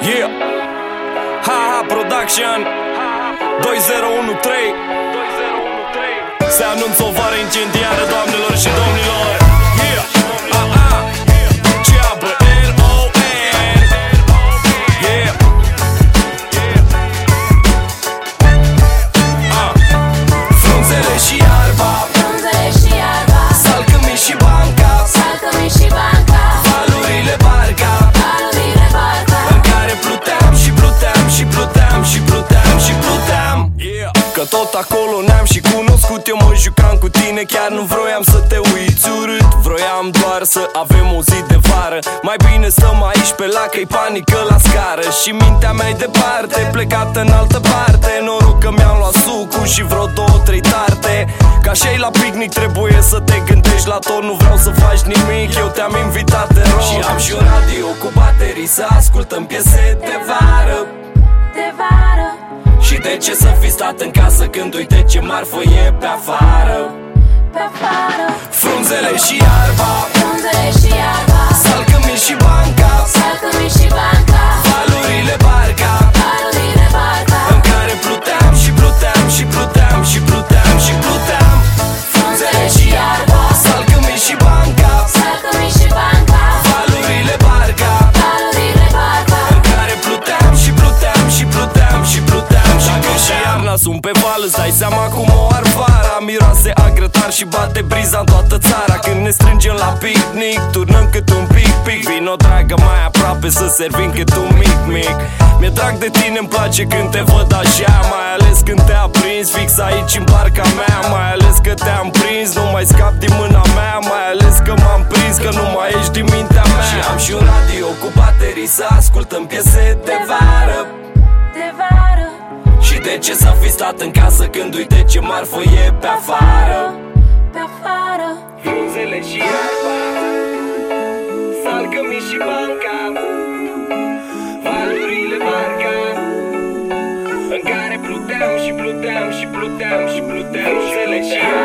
Yeah, HaHa Production 2013. Se anunță o vară incendiară, doamnelor și domnilor. Yeah, Ceabă LON. Yeah, frunzele și iarba, salcă-mi și banca, valurile barca, în care pluteam și pluteam și pluteam și pluteam și pluteam. Yeah. Că tot acolo ne-am și cunoscut, eu mă jucam cu tine, chiar nu vroiam să te uiți urât. Vroiam doar să avem o zi de vară, mai bine stăm aici pe lac, că-i panică la scară. Și mintea mea-i departe, plecată în altă parte. Noroc că mi-am luat sucul și vreo 2-3 tarte. Ca și la picnic trebuie să te gândești la tot, nu vreau să faci nimic, eu te-am invitat, te rog. Și am și un radio cu baterii să ascultăm piese de vară. Și de ce să fi stat în casă când uite ce marfă e pe afară? Frunzele și iarba, salcă-mi și banca, valurile barca, în care pluteam și pluteam și pluteam și pluteam și pluteam. Frunzele și iarba, salcă-mi și banca, valurile barca, în care pluteam și pluteam și pluteam și pluteam. Dacă și iarna sunt pe val, îți dai seama cum o ar vara. Miroase a grătar și bate briza în toată țara. Când ne strângem la picnic, turnăm cât un pic. Vino dragă mai aproape să servim cât un mic. Mi-e drag de tine, îmi place când te văd așa, mai ales când te-a prins fix aici în barca mea. Mai ales că te-am prins, nu mai scap din mâna mea. Mai ales că m-am prins, că nu mai ești din mintea mea. Și am și un radio cu baterii să ascultăm piese de vară. Și de ce să fi stat în casă când uite ce marfă e pe afară? Frunzele și iarba, salcă-mi și banca, valurile barca, în care pluteam și pluteam și pluteam și pluteam. Frunzele și iarba.